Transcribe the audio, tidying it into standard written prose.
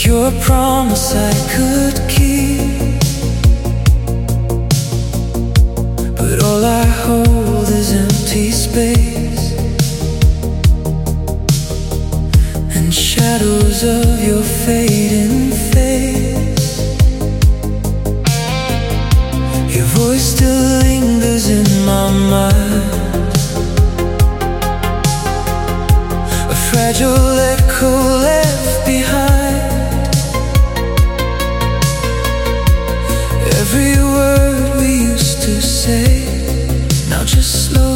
You're a promise I could keep, but all I hold is empty space and shadows of your fading face. Your voice still lingers in my mind, a fragile echo left behind. Every word we used to say, now just slow